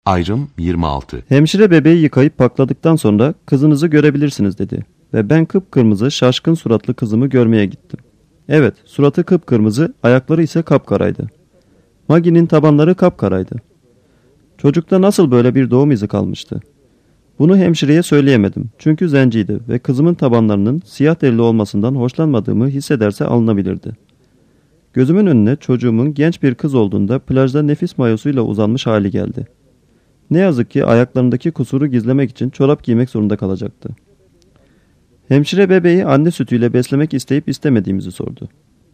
Ayrım 26. Hemşire bebeği yıkayıp pakladıktan sonra kızınızı görebilirsiniz dedi. Ve ben kıpkırmızı şaşkın suratlı kızımı görmeye gittim. Evet, suratı kıpkırmızı, ayakları ise kapkaraydı. Maggie'nin tabanları kapkaraydı. Çocukta nasıl böyle bir doğum izi kalmıştı? Bunu hemşireye söyleyemedim çünkü zenciydi ve kızımın tabanlarının siyah derili olmasından hoşlanmadığımı hissederse alınabilirdi. Gözümün önüne çocuğumun genç bir kız olduğunda plajda nefis mayosuyla uzanmış hali geldi. Ne yazık ki ayaklarındaki kusuru gizlemek için çorap giymek zorunda kalacaktı. Hemşire bebeği anne sütüyle beslemek isteyip istemediğimizi sordu.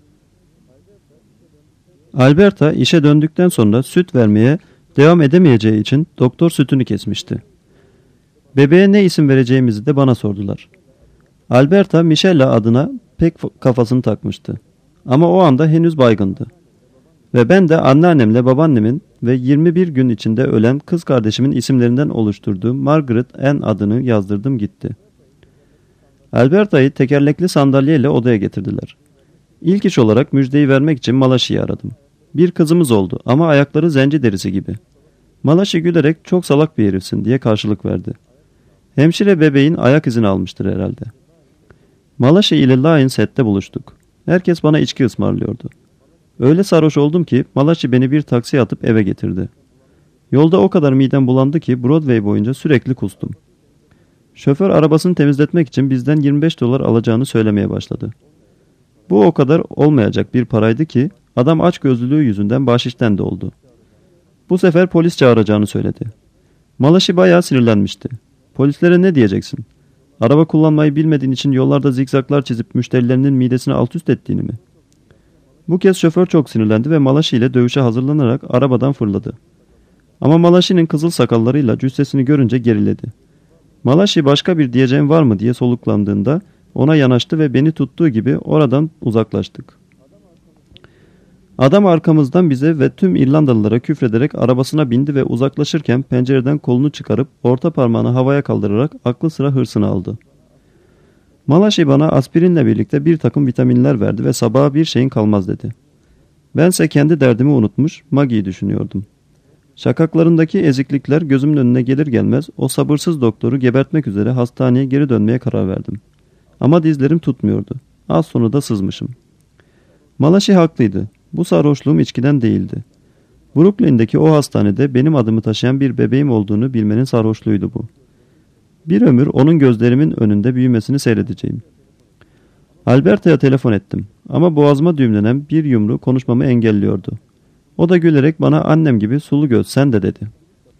Alberta işe döndükten sonra süt vermeye devam edemeyeceği için doktor sütünü kesmişti. Bebeğe ne isim vereceğimizi de bana sordular. Alberta Michelle adına pek kafasını takmıştı. Ama o anda henüz baygındı. Ve ben de anneannemle babaannemin ve 21 gün içinde ölen kız kardeşimin isimlerinden oluşturduğu Margaret Ann adını yazdırdım gitti. Alberta'yı tekerlekli sandalyeyle odaya getirdiler. İlk iş olarak müjdeyi vermek için Malaşi'yi aradım. Bir kızımız oldu ama ayakları zenci derisi gibi. Malaşi gülerek çok salak bir herifsin diye karşılık verdi. Hemşire bebeğin ayak izini almıştır herhalde. Malaşi ile Lionset'te buluştuk. Herkes bana içki ısmarlıyordu. Öyle sarhoş oldum ki Malaşi beni bir taksiye atıp eve getirdi. Yolda o kadar midem bulandı ki Broadway boyunca sürekli kustum. Şoför arabasını temizletmek için bizden $25 alacağını söylemeye başladı. Bu o kadar olmayacak bir paraydı ki adam açgözlülüğü yüzünden bahşişten de oldu. Bu sefer polis çağıracağını söyledi. Malaşi bayağı sinirlenmişti. Polislere ne diyeceksin? Araba kullanmayı bilmediğin için yollarda zikzaklar çizip müşterilerinin midesini alt üst ettiğini mi? Bu kez şoför çok sinirlendi ve Malaşi ile dövüşe hazırlanarak arabadan fırladı. Ama Malaşi'nin kızıl sakallarıyla cüssesini görünce geriledi. Malaşi başka bir diyeceğim var mı diye soluklandığında ona yanaştı ve beni tuttuğu gibi oradan uzaklaştık. Adam arkamızdan bize ve tüm İrlandalılara küfrederek arabasına bindi ve uzaklaşırken pencereden kolunu çıkarıp orta parmağını havaya kaldırarak aklı sıra hırsını aldı. Malaşi bana aspirinle birlikte bir takım vitaminler verdi ve sabaha bir şeyin kalmaz dedi. Bense kendi derdimi unutmuş Maggie'yi düşünüyordum. Şakaklarındaki eziklikler gözümün önüne gelir gelmez o sabırsız doktoru gebertmek üzere hastaneye geri dönmeye karar verdim. Ama dizlerim tutmuyordu. Az sonra da sızmışım. Malaşi haklıydı. Bu sarhoşluğum içkiden değildi. Brooklyn'deki o hastanede benim adımı taşıyan bir bebeğim olduğunu bilmenin sarhoşluğuydu bu. Bir ömür onun gözlerimin önünde büyümesini seyredeceğim. Alberta'ya telefon ettim ama boğazıma düğümlenen bir yumru konuşmamı engelliyordu. O da gülerek bana annem gibi sulu göz sen de dedi.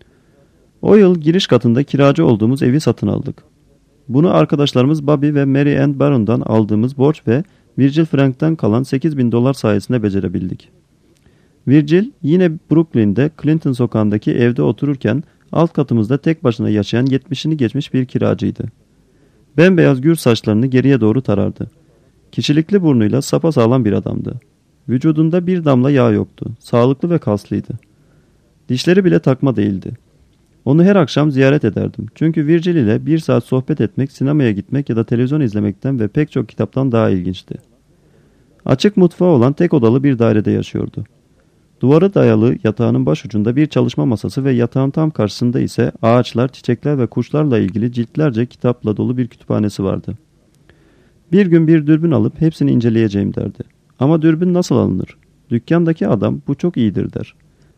O yıl giriş katında kiracı olduğumuz evi satın aldık. Bunu arkadaşlarımız Bobby ve Mary Ann Baron'dan aldığımız borç ve Virgil Frank'tan kalan $8.000 sayesinde becerebildik. Virgil yine Brooklyn'de Clinton sokağındaki evde otururken alt katımızda tek başına yaşayan 70'ini geçmiş bir kiracıydı. Bembeyaz gür saçlarını geriye doğru tarardı. Kişilikli burnuyla sapasağlam bir adamdı. Vücudunda bir damla yağ yoktu. Sağlıklı ve kaslıydı. Dişleri bile takma değildi. Onu her akşam ziyaret ederdim. Çünkü Virgil ile bir saat sohbet etmek, sinemaya gitmek ya da televizyon izlemekten ve pek çok kitaptan daha ilginçti. Açık mutfağı olan tek odalı bir dairede yaşıyordu. Duvara dayalı yatağının başucunda bir çalışma masası ve yatağın tam karşısında ise ağaçlar, çiçekler ve kuşlarla ilgili ciltlerce kitapla dolu bir kütüphanesi vardı. Bir gün bir dürbün alıp hepsini inceleyeceğim derdi. Ama dürbün nasıl alınır? Dükkandaki adam bu çok iyidir der.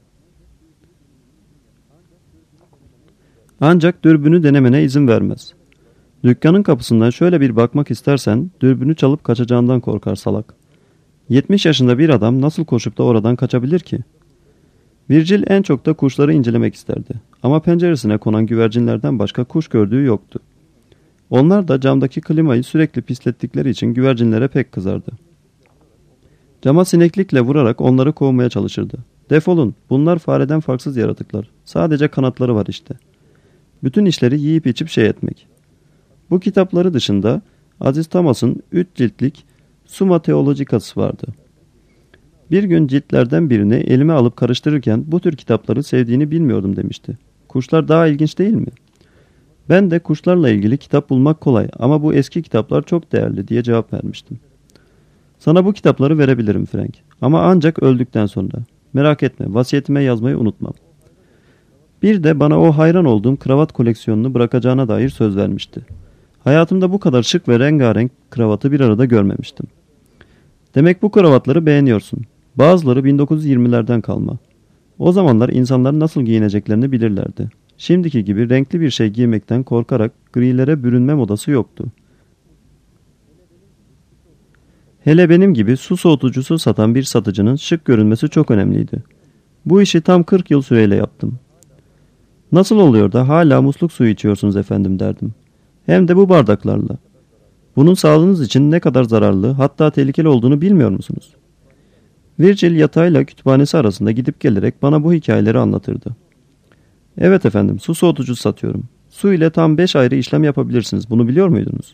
Ancak dürbünü denemene izin vermez. Dükkanın kapısından şöyle bir bakmak istersen dürbünü çalıp kaçacağından korkar salak. 70 yaşında bir adam nasıl koşup da oradan kaçabilir ki? Virgil en çok da kuşları incelemek isterdi. Ama penceresine konan güvercinlerden başka kuş gördüğü yoktu. Onlar da camdaki klimayı sürekli pislettikleri için güvercinlere pek kızardı. Cama sineklikle vurarak onları kovmaya çalışırdı. Defolun, bunlar fareden farksız yaratıklar. Sadece kanatları var işte. Bütün işleri yiyip içip şey etmek. Bu kitapları dışında Aziz Thomas'ın 3 ciltlik Summa Theologicas vardı. Bir gün ciltlerden birini elime alıp karıştırırken bu tür kitapları sevdiğini bilmiyordum demişti. Kuşlar daha ilginç değil mi? Ben de kuşlarla ilgili kitap bulmak kolay ama bu eski kitaplar çok değerli diye cevap vermiştim. Sana bu kitapları verebilirim Frank ama ancak öldükten sonra. Merak etme, vasiyetime yazmayı unutmam. Bir de bana o hayran olduğum kravat koleksiyonunu bırakacağına dair söz vermişti. Hayatımda bu kadar şık ve rengarenk kravatı bir arada görmemiştim. Demek bu kravatları beğeniyorsun. Bazıları 1920'lerden kalma. O zamanlar insanlar nasıl giyineceklerini bilirlerdi. Şimdiki gibi renkli bir şey giymekten korkarak grilere bürünme modası yoktu. Hele benim gibi su soğutucusu satan bir satıcının şık görünmesi çok önemliydi. Bu işi tam 40 yıl süreyle yaptım. Nasıl oluyor da hala musluk suyu içiyorsunuz efendim derdim. Hem de bu bardaklarla. Bunun sağlığınız için ne kadar zararlı, hatta tehlikeli olduğunu bilmiyor musunuz? Virgil yatağıyla kütüphanesi arasında gidip gelerek bana bu hikayeleri anlatırdı. Evet efendim, su soğutucusu satıyorum. Su ile tam 5 ayrı işlem yapabilirsiniz. Bunu biliyor muydunuz?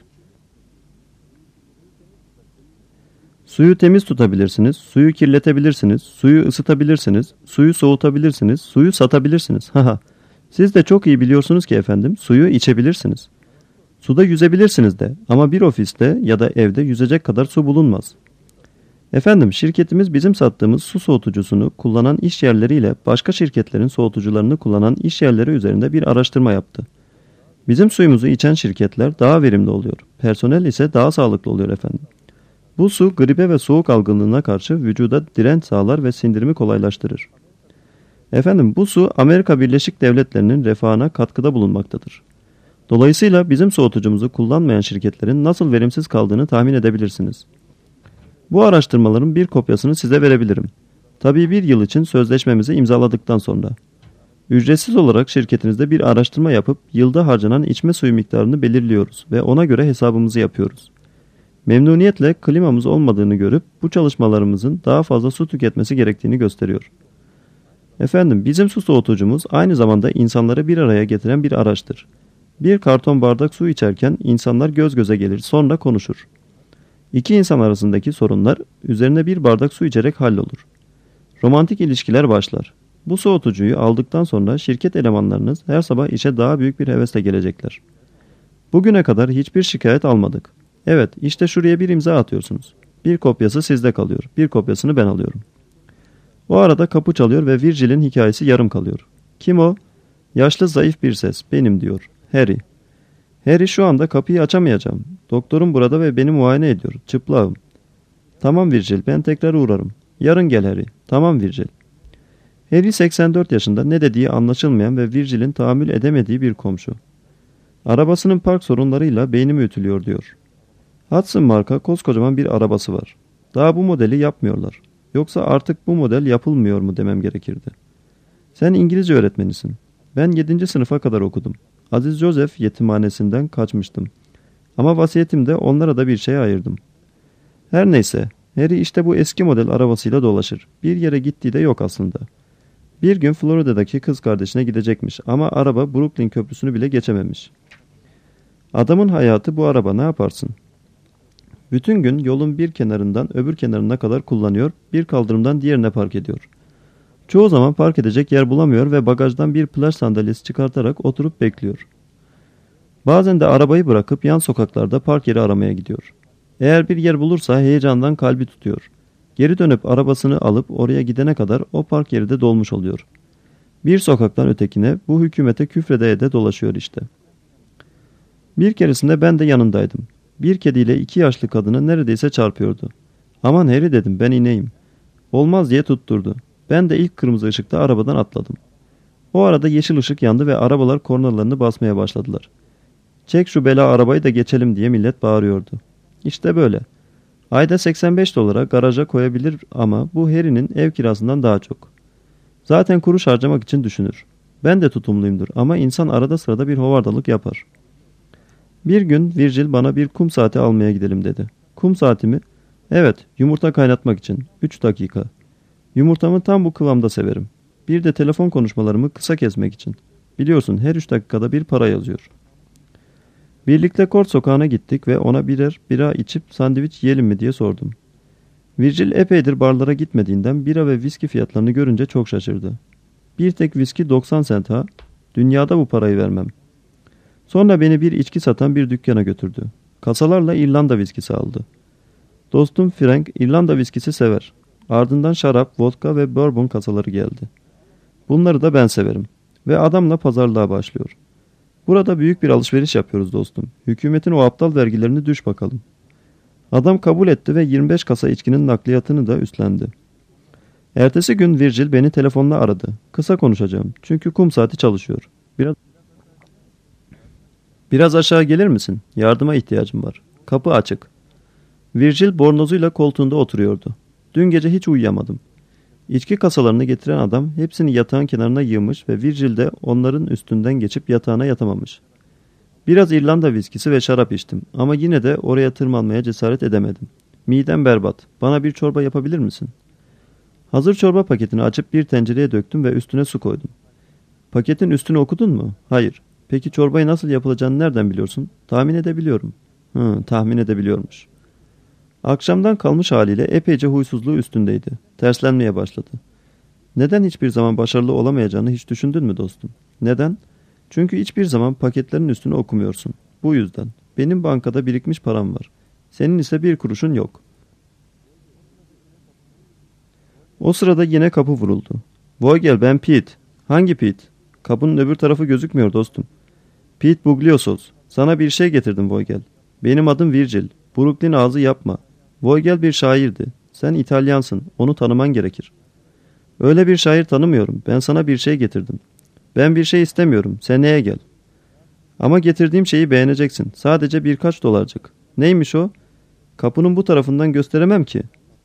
Suyu temiz tutabilirsiniz, suyu kirletebilirsiniz, suyu ısıtabilirsiniz, suyu soğutabilirsiniz, suyu satabilirsiniz. Haha. Siz de çok iyi biliyorsunuz ki efendim, suyu içebilirsiniz. Suda yüzebilirsiniz de ama bir ofiste ya da evde yüzecek kadar su bulunmaz. Efendim, şirketimiz bizim sattığımız su soğutucusunu kullanan iş yerleriyle başka şirketlerin soğutucularını kullanan iş yerleri üzerinde bir araştırma yaptı. Bizim suyumuzu içen şirketler daha verimli oluyor. Personel ise daha sağlıklı oluyor efendim. Bu su gribe ve soğuk algınlığına karşı vücuda direnç sağlar ve sindirimi kolaylaştırır. Efendim, bu su Amerika Birleşik Devletleri'nin refahına katkıda bulunmaktadır. Dolayısıyla bizim soğutucumuzu kullanmayan şirketlerin nasıl verimsiz kaldığını tahmin edebilirsiniz. Bu araştırmaların bir kopyasını size verebilirim. Tabii bir yıl için sözleşmemizi imzaladıktan sonra. Ücretsiz olarak şirketinizde bir araştırma yapıp yılda harcanan içme suyu miktarını belirliyoruz ve ona göre hesabımızı yapıyoruz. Memnuniyetle klimamız olmadığını görüp bu çalışmalarımızın daha fazla su tüketmesi gerektiğini gösteriyor. Efendim, bizim su soğutucumuz aynı zamanda insanları bir araya getiren bir araçtır. Bir karton bardak su içerken insanlar göz göze gelir, sonra konuşur. İki insan arasındaki sorunlar üzerine bir bardak su içerek hallolur. Romantik ilişkiler başlar. Bu soğutucuyu aldıktan sonra şirket elemanlarınız her sabah işe daha büyük bir hevesle gelecekler. Bugüne kadar hiçbir şikayet almadık. Evet, işte şuraya bir imza atıyorsunuz. Bir kopyası sizde kalıyor, bir kopyasını ben alıyorum. O arada kapı çalıyor ve Virgil'in hikayesi yarım kalıyor. Kim o? Yaşlı zayıf bir ses, benim diyor. Harry. Harry, şu anda kapıyı açamayacağım. Doktorum burada ve beni muayene ediyor. Çıplağım. Tamam Virgil, ben tekrar uğrarım. Yarın gel Harry. Tamam Virgil. Harry 84 yaşında, ne dediği anlaşılmayan ve Virgil'in tahammül edemediği bir komşu. Arabasının park sorunlarıyla beynimi ütülüyor diyor. Hudson marka koskocaman bir arabası var. Daha bu modeli yapmıyorlar. Yoksa artık bu model yapılmıyor mu demem gerekirdi. Sen İngilizce öğretmenisin. Ben 7. sınıfa kadar okudum. Aziz Joseph yetimhanesinden kaçmıştım. Ama vasiyetimde onlara da bir şey ayırdım. Her neyse, Harry işte bu eski model arabasıyla dolaşır. Bir yere gittiği de yok aslında. Bir gün Florida'daki kız kardeşine gidecekmiş ama araba Brooklyn Köprüsü'nü bile geçememiş. Adamın hayatı bu araba, ne yaparsın? Bütün gün yolun bir kenarından öbür kenarına kadar kullanıyor, bir kaldırımdan diğerine park ediyor. Çoğu zaman park edecek yer bulamıyor ve bagajdan bir plaj sandalyesi çıkartarak oturup bekliyor. Bazen de arabayı bırakıp yan sokaklarda park yeri aramaya gidiyor. Eğer bir yer bulursa heyecandan kalbi tutuyor. Geri dönüp arabasını alıp oraya gidene kadar o park yeri de dolmuş oluyor. Bir sokaktan ötekine bu hükümete küfrede de dolaşıyor işte. Bir keresinde ben de yanındaydım. Bir kediyle 2 yaşlı kadını neredeyse çarpıyordu. Aman Harry dedim, ben ineyim. Olmaz diye tutturdu. Ben de ilk kırmızı ışıkta arabadan atladım. O arada yeşil ışık yandı ve arabalar kornalarını basmaya başladılar. Çek şu bela arabayı da geçelim diye millet bağırıyordu. İşte böyle. Ayda 85 dolara garaja koyabilir ama bu Harry'nin ev kirasından daha çok. Zaten kuruş harcamak için düşünür. Ben de tutumluyumdur ama insan arada sırada bir hovardalık yapar. Bir gün Virgil bana bir kum saati almaya gidelim dedi. Kum saati mi? Evet, yumurta kaynatmak için. 3 dakika. Yumurtamı tam bu kıvamda severim. Bir de telefon konuşmalarımı kısa kesmek için. Biliyorsun her 3 dakikada bir para yazıyor. Birlikte Kort Sokağı'na gittik ve ona birer bira içip sandviç yiyelim mi diye sordum. Virgil epeydir barlara gitmediğinden bira ve viski fiyatlarını görünce çok şaşırdı. Bir tek viski 90 sent ha. Dünyada bu parayı vermem. Sonra beni bir içki satan bir dükkana götürdü. Kasalarla İrlanda viskisi aldı. Dostum Frank İrlanda viskisi sever. Ardından şarap, vodka ve bourbon kasaları geldi. Bunları da ben severim. ve adamla pazarlığa başlıyor. Burada büyük bir alışveriş yapıyoruz dostum. Hükümetin o aptal vergilerini düş bakalım. Adam kabul etti ve 25 kasa içkinin nakliyatını da üstlendi. Ertesi gün Virgil beni telefonla aradı. Kısa konuşacağım çünkü kum saati çalışıyor. Biraz aşağı gelir misin? Yardıma ihtiyacım var. Kapı açık. Virgil bornozuyla koltuğunda oturuyordu. Dün gece hiç uyuyamadım. İçki kasalarını getiren adam hepsini yatağın kenarına yığmış ve Virgil de onların üstünden geçip yatağına yatamamış. Biraz İrlanda viskisi ve şarap içtim ama yine de oraya tırmanmaya cesaret edemedim. Midem berbat. Bana bir çorba yapabilir misin? Hazır çorba paketini açıp bir tencereye döktüm ve üstüne su koydum. Paketin üstünü okudun mu? Hayır. Peki çorbayı nasıl yapılacağını nereden biliyorsun? Tahmin edebiliyorum. Tahmin edebiliyormuş. Akşamdan kalmış haliyle epeyce huysuzluğu üstündeydi. Terslenmeye başladı. Neden hiçbir zaman başarılı olamayacağını hiç düşündün mü dostum? Neden? Çünkü hiçbir zaman paketlerin üstünü okumuyorsun. Bu yüzden. Benim bankada birikmiş param var. Senin ise bir kuruşun yok. O sırada yine kapı vuruldu. Vogel, ben Pete. Hangi Pete? Kapının öbür tarafı gözükmüyor dostum. Pete Bugliosos. Sana bir şey getirdim Vogel. Benim adım Virgil. Brooklyn ağzı yapma. Vogel bir şairdi. Sen İtalyansın. Onu tanıman gerekir. Öyle bir şair tanımıyorum. Ben sana bir şey getirdim. Ben bir şey istemiyorum. Seneye gel. Ama getirdiğim şeyi beğeneceksin. Sadece birkaç dolarcık. Neymiş o? Kapının bu tarafından gösteremem ki.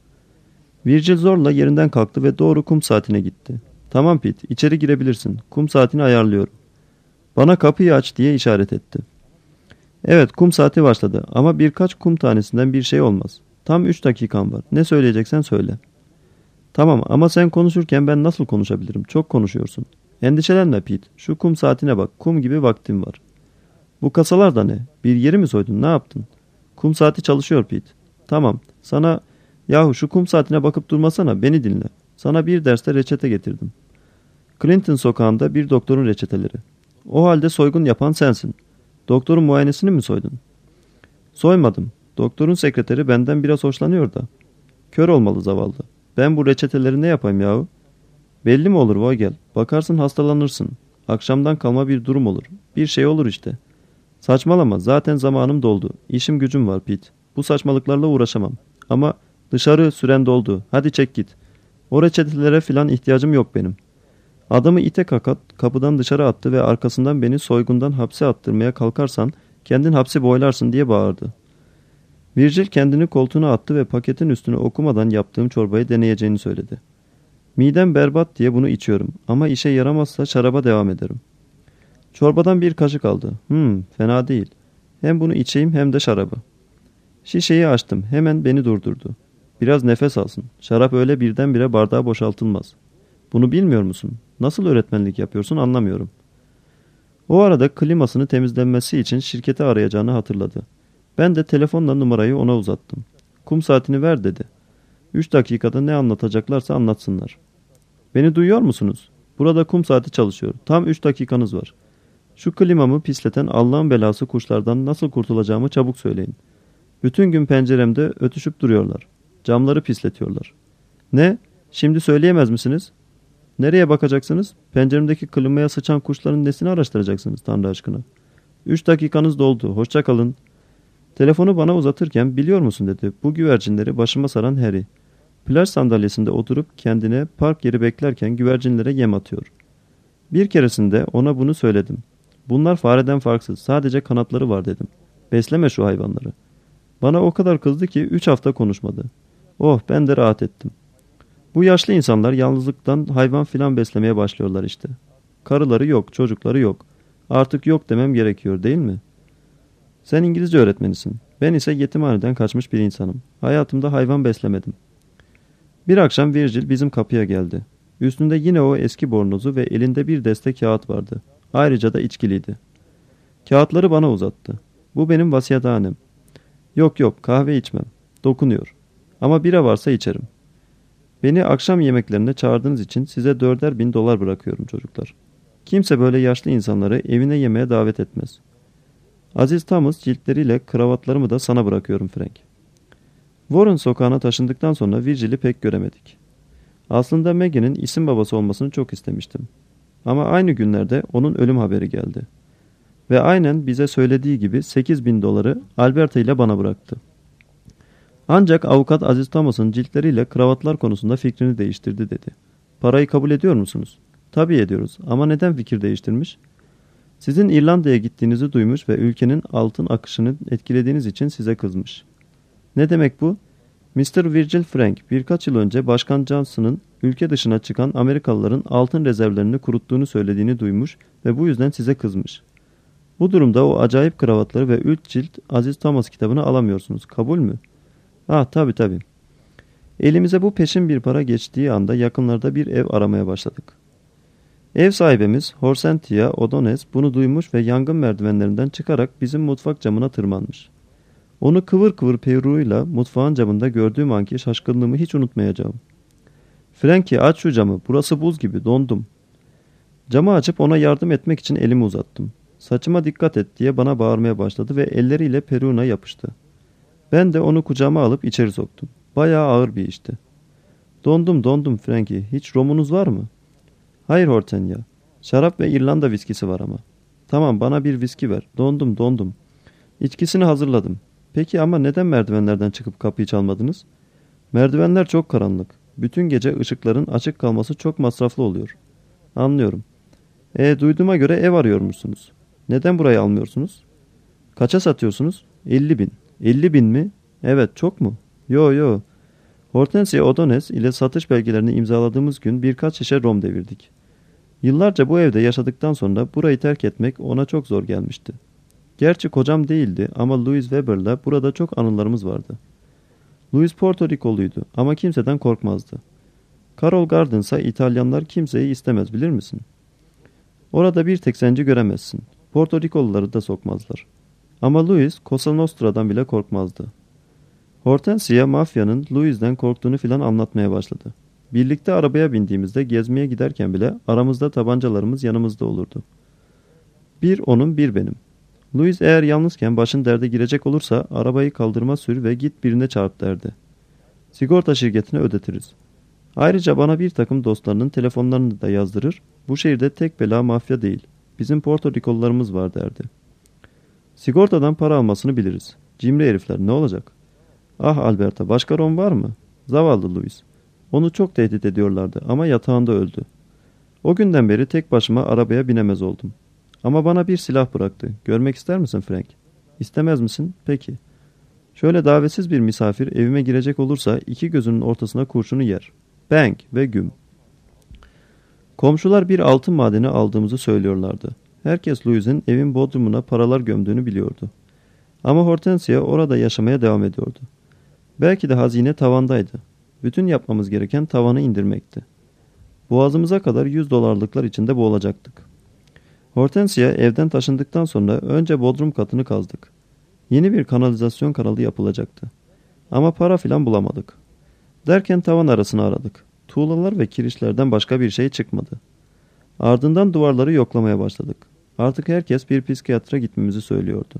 Virgil zorla yerinden kalktı ve doğru kum saatine gitti. Tamam Pete, içeri girebilirsin. Kum saatini ayarlıyorum. Bana kapıyı aç diye işaret etti. Evet, kum saati başladı ama birkaç kum tanesinden bir şey olmaz. Tam 3 dakikan var. Ne söyleyeceksen söyle. Tamam ama sen konuşurken ben nasıl konuşabilirim? Çok konuşuyorsun. Endişelenme Pete. Şu kum saatine bak. Kum gibi vaktim var. Bu kasalar da ne? Bir yeri mi soydun? Ne yaptın? Kum saati çalışıyor Pete. Tamam. Sana... Yahu şu kum saatine bakıp durmasana. Beni dinle. Sana bir derste reçete getirdim. Clinton sokağında bir doktorun reçeteleri. O halde soygun yapan sensin. Doktorun muayenesini mi soydun? Soymadım. Doktorun sekreteri benden biraz hoşlanıyor da. Kör olmalı zavallı. Ben bu reçeteleri ne yapayım yahu? Belli mi olur Vogel? Bakarsın hastalanırsın. Akşamdan kalma bir durum olur. Bir şey olur işte. Saçmalama. Zaten zamanım doldu. İşim gücüm var Pete. Bu saçmalıklarla uğraşamam. Ama dışarı süren doldu. Hadi çek git. O reçetelere filan ihtiyacım yok benim. Adamı ite kakat kapıdan dışarı attı ve arkasından beni soygundan hapse attırmaya kalkarsan kendin hapsi boylarsın diye bağırdı. Virgil kendini koltuğuna attı ve paketin üstünü okumadan yaptığım çorbayı deneyeceğini söyledi. Midem berbat diye bunu içiyorum ama işe yaramazsa şaraba devam ederim. Çorbadan bir kaşık aldı. Fena değil. Hem bunu içeyim hem de şarabı. Şişeyi açtım. Hemen beni durdurdu. Biraz nefes alsın. Şarap öyle birdenbire bardağa boşaltılmaz. Bunu bilmiyor musun? Nasıl öğretmenlik yapıyorsun anlamıyorum. O arada klimasını temizlenmesi için şirketi arayacağını hatırladı. Ben de telefonla numarayı ona uzattım. Kum saatini ver dedi. 3 dakikada ne anlatacaklarsa anlatsınlar. Beni duyuyor musunuz? Burada kum saati çalışıyor. Tam 3 dakikanız var. Şu klimamı pisleten Allah'ın belası kuşlardan nasıl kurtulacağımı çabuk söyleyin. Bütün gün penceremde ötüşüp duruyorlar. Camları pisletiyorlar. Ne? Şimdi söyleyemez misiniz? Nereye bakacaksınız? Penceremdeki klimaya sıçan kuşların nesini araştıracaksınız Tanrı aşkına? 3 dakikanız doldu. Hoşça kalın. Telefonu bana uzatırken biliyor musun dedi. Bu güvercinleri başıma saran Harry. Plaj sandalyesinde oturup kendine park yeri beklerken güvercinlere yem atıyor. Bir keresinde ona bunu söyledim. Bunlar fareden farksız. Sadece kanatları var dedim. Besleme şu hayvanları. Bana o kadar kızdı ki 3 hafta konuşmadı. Oh ben de rahat ettim. Bu yaşlı insanlar yalnızlıktan hayvan filan beslemeye başlıyorlar işte. Karıları yok, çocukları yok. Artık yok demem gerekiyor değil mi? Sen İngilizce öğretmenisin. Ben ise yetimhaneden kaçmış bir insanım. Hayatımda hayvan beslemedim. Bir akşam Virgil bizim kapıya geldi. Üstünde yine o eski bornozu ve elinde bir deste kağıt vardı. Ayrıca da içkiliydi. Kağıtları bana uzattı. Bu benim vasiyethanem. Yok kahve içmem. Dokunuyor. Ama bira varsa içerim. Beni akşam yemeklerine çağırdığınız için size $4.000 bırakıyorum çocuklar. Kimse böyle yaşlı insanları evine yemeğe davet etmez. Aziz Thomas ciltleriyle kravatlarımı da sana bırakıyorum Frank. Warren sokağına taşındıktan sonra Virgil'i pek göremedik. Aslında Maggie'nin isim babası olmasını çok istemiştim. Ama aynı günlerde onun ölüm haberi geldi. Ve aynen bize söylediği gibi 8.000 doları Alberta ile bana bıraktı. Ancak avukat Aziz Thomas'ın ciltleriyle kravatlar konusunda fikrini değiştirdi dedi. Parayı kabul ediyor musunuz? Tabii ediyoruz ama neden fikir değiştirmiş? Sizin İrlanda'ya gittiğinizi duymuş ve ülkenin altın akışını etkilediğiniz için size kızmış. Ne demek bu? Mr. Virgil Frank birkaç yıl önce Başkan Johnson'ın ülke dışına çıkan Amerikalıların altın rezervlerini kuruttuğunu söylediğini duymuş ve bu yüzden size kızmış. Bu durumda o acayip kravatları ve 3 cilt Aziz Thomas kitabını alamıyorsunuz. Kabul mü? Ah tabii. Elimize bu peşin bir para geçtiği anda yakınlarda bir ev aramaya başladık. Ev sahibimiz Horsentia O'Donnell bunu duymuş ve yangın merdivenlerinden çıkarak bizim mutfak camına tırmanmış. Onu kıvır kıvır peruğuyla mutfağın camında gördüğüm anki şaşkınlığımı hiç unutmayacağım. Frankie aç şu camı, burası buz gibi, dondum. Camı açıp ona yardım etmek için elimi uzattım. Saçıma dikkat et diye bana bağırmaya başladı ve elleriyle peruğuna yapıştı. Ben de onu kucağıma alıp içeri soktum. Bayağı ağır bir işti. Dondum Frankie, hiç romunuz var mı? Hayır Hortenya, şarap ve İrlanda viskisi var ama. Tamam bana bir viski ver, dondum. İçkisini hazırladım. Peki ama neden merdivenlerden çıkıp kapıyı çalmadınız? Merdivenler çok karanlık. Bütün gece ışıkların açık kalması çok masraflı oluyor. Anlıyorum. Duyduğuma göre ev arıyormuşsunuz. Neden burayı almıyorsunuz? Kaça satıyorsunuz? 50.000. 50.000 mi? Evet, çok mu? Yo. Hortensia O'Donnell ile satış belgelerini imzaladığımız gün birkaç şişe rom devirdik. Yıllarca bu evde yaşadıktan sonra burayı terk etmek ona çok zor gelmişti. Gerçi kocam değildi ama Louis Weber'la burada çok anılarımız vardı. Louis Porto Rikoluydu ama kimseden korkmazdı. Carol Gardens'a İtalyanlar kimseyi istemez bilir misin? Orada bir tek zenci göremezsin. Porto Rikoluları da sokmazlar. Ama Louis Cosa Nostra'dan bile korkmazdı. Hortensia mafyanın Louis'den korktuğunu filan anlatmaya başladı. Birlikte arabaya bindiğimizde gezmeye giderken bile aramızda tabancalarımız yanımızda olurdu. Bir onun bir benim. Louis eğer yalnızken başın derde girecek olursa arabayı kaldırma sür ve git birine çarp derdi. Sigorta şirketine ödetiriz. Ayrıca bana bir takım dostlarının telefonlarını da yazdırır. Bu şehirde tek bela mafya değil. Bizim Porto Rikolularımız var derdi. Sigortadan para almasını biliriz. Cimri herifler ne olacak? Ah Alberta başka rom var mı? Zavallı Louis. Onu çok tehdit ediyorlardı ama yatağında öldü. O günden beri tek başıma arabaya binemez oldum. Ama bana bir silah bıraktı. Görmek ister misin Frank? İstemez misin? Peki. Şöyle davetsiz bir misafir evime girecek olursa iki gözünün ortasına kurşunu yer. Bang ve güm. Komşular bir altın madeni aldığımızı söylüyorlardı. Herkes Louis'in evin bodrumuna paralar gömdüğünü biliyordu. Ama Hortensia orada yaşamaya devam ediyordu. Belki de hazine tavandaydı. Bütün yapmamız gereken tavanı indirmekti. Boğazımıza kadar 100 dolarlıklar içinde boğulacaktık. Hortensia evden taşındıktan sonra önce bodrum katını kazdık. Yeni bir kanalizasyon kanalı yapılacaktı. Ama para filan bulamadık. Derken tavan arasını aradık. Tuğlalar ve kirişlerden başka bir şey çıkmadı. Ardından duvarları yoklamaya başladık. Artık herkes bir psikiyatra gitmemizi söylüyordu.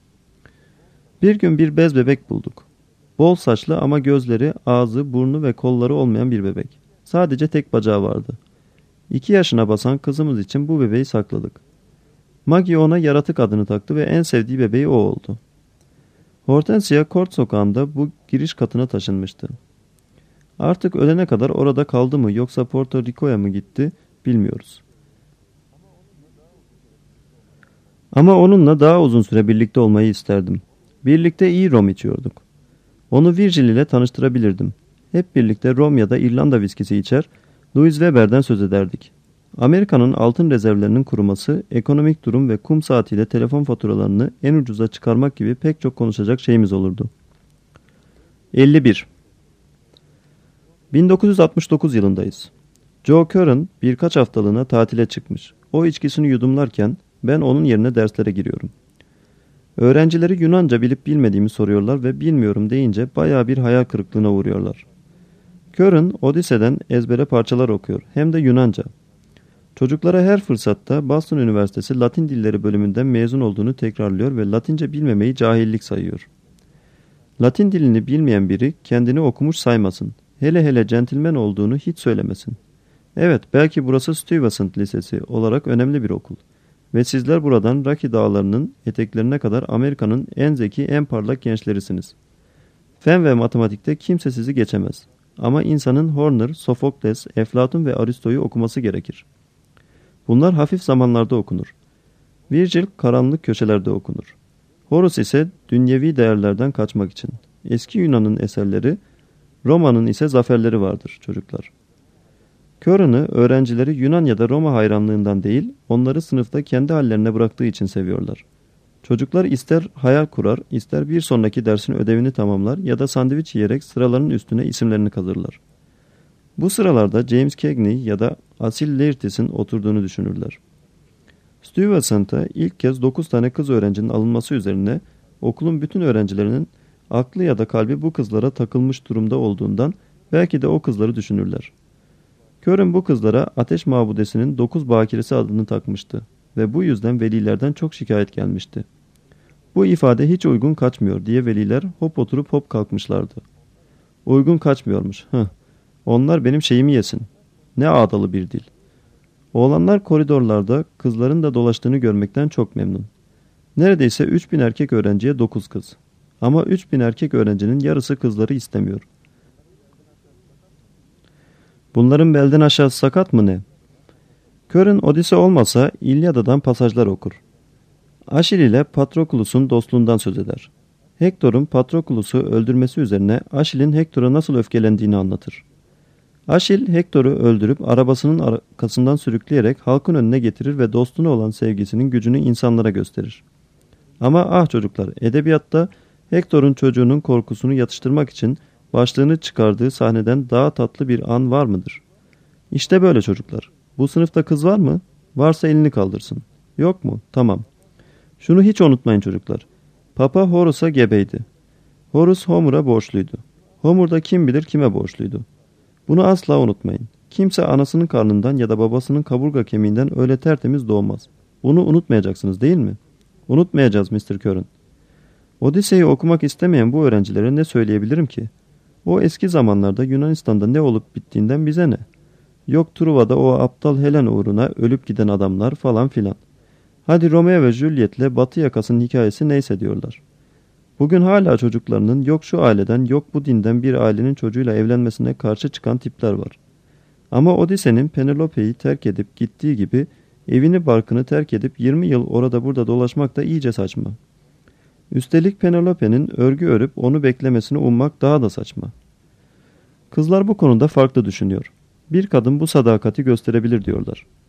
Bir gün bir bez bebek bulduk. Bol saçlı ama gözleri, ağzı, burnu ve kolları olmayan bir bebek. Sadece tek bacağı vardı. 2 yaşına basan kızımız için bu bebeği sakladık. Maggie ona yaratık adını taktı ve en sevdiği bebeği o oldu. Hortensia Court sokağında bu giriş katına taşınmıştı. Artık ölene kadar orada kaldı mı yoksa Porto Rico'ya mı gitti bilmiyoruz. Ama onunla daha uzun süre birlikte olmayı isterdim. Birlikte iyi rom içiyorduk. Onu Virgil ile tanıştırabilirdim. Hep birlikte rom ya da İrlanda viskisi içer, Louis Weber'den söz ederdik. Amerika'nın altın rezervlerinin kuruması, ekonomik durum ve kum saatiyle telefon faturalarını en ucuza çıkarmak gibi pek çok konuşacak şeyimiz olurdu. 51. 1969 yılındayız. Joe Curran birkaç haftalığına tatile çıkmış. O içkisini yudumlarken ben onun yerine derslere giriyorum. Öğrencileri Yunanca bilip bilmediğimi soruyorlar ve bilmiyorum deyince bayağı bir hayal kırıklığına uğruyorlar. Curran Odise'den ezbere parçalar okuyor hem de Yunanca. Çocuklara her fırsatta Boston Üniversitesi Latin Dilleri bölümünden mezun olduğunu tekrarlıyor ve Latince bilmemeyi cahillik sayıyor. Latin dilini bilmeyen biri kendini okumuş saymasın. Hele hele centilmen olduğunu hiç söylemesin. Evet, belki burası Stuyvesant Lisesi olarak önemli bir okul. Ve sizler buradan Rocky Dağları'nın eteklerine kadar Amerika'nın en zeki, en parlak gençlerisiniz. Fen ve matematikte kimse sizi geçemez. Ama insanın Horner, Sofokles, Eflatun ve Aristo'yu okuması gerekir. Bunlar hafif zamanlarda okunur. Virgil karanlık köşelerde okunur. Horace ise dünyevi değerlerden kaçmak için. Eski Yunan'ın eserleri, Roma'nın ise zaferleri vardır çocuklar. Curran'ı öğrencileri Yunan ya da Roma hayranlığından değil, onları sınıfta kendi hallerine bıraktığı için seviyorlar. Çocuklar ister hayal kurar, ister bir sonraki dersin ödevini tamamlar ya da sandviç yiyerek sıraların üstüne isimlerini kazırlar. Bu sıralarda James Cagney ya da Asil Laertes'in oturduğunu düşünürler. Stuyvesant'a ilk kez 9 tane kız öğrencinin alınması üzerine okulun bütün öğrencilerinin aklı ya da kalbi bu kızlara takılmış durumda olduğundan belki de o kızları düşünürler. Curran bu kızlara Ateş Mabudesi'nin 9 bakiresi adını takmıştı ve bu yüzden velilerden çok şikayet gelmişti. Bu ifade hiç uygun kaçmıyor diye veliler hop oturup hop kalkmışlardı. Uygun kaçmıyormuş. Onlar benim şeyimi yesin. Ne ağdalı bir dil. Oğlanlar koridorlarda kızların da dolaştığını görmekten çok memnun. Neredeyse 3000 erkek öğrenciye 9 kız. Ama 3000 erkek öğrencinin yarısı kızları istemiyor. Bunların belden aşağısı sakat mı ne? Curran Odise olmasa İlyada'dan pasajlar okur. Aşil ile Patroklus'un dostluğundan söz eder. Hektor'un Patroklus'u öldürmesi üzerine Aşil'in Hektor'a nasıl öfkelendiğini anlatır. Aşil Hektor'u öldürüp arabasının arkasından sürükleyerek halkın önüne getirir ve dostuna olan sevgisinin gücünü insanlara gösterir. Ama ah çocuklar, edebiyatta Hektor'un çocuğunun korkusunu yatıştırmak için başlığını çıkardığı sahneden daha tatlı bir an var mıdır? İşte böyle çocuklar. Bu sınıfta kız var mı? Varsa elini kaldırsın. Yok mu? Tamam. Şunu hiç unutmayın çocuklar. Papa Horus'a gebeydi. Horus Homer'a borçluydu. Homer da kim bilir kime borçluydu. Bunu asla unutmayın. Kimse anasının karnından ya da babasının kaburga kemiğinden öyle tertemiz doğmaz. Bunu unutmayacaksınız değil mi? Unutmayacağız Mr. Curran. Odise'yi okumak istemeyen bu öğrencilere ne söyleyebilirim ki? O eski zamanlarda Yunanistan'da ne olup bittiğinden bize ne? Yok Truva'da o aptal Helen uğruna ölüp giden adamlar falan filan. Hadi Romeo ve Juliet'le Batı yakasının hikayesi neyse diyorlar. Bugün hala çocuklarının yok şu aileden yok bu dinden bir ailenin çocuğuyla evlenmesine karşı çıkan tipler var. Ama Odise'nin Penelope'yi terk edip gittiği gibi evini barkını terk edip 20 yıl orada burada dolaşmak da iyice saçma. Üstelik Penelope'nin örgü örüp onu beklemesini ummak daha da saçma. Kızlar bu konuda farklı düşünüyor. Bir kadın bu sadakati gösterebilir diyorlar.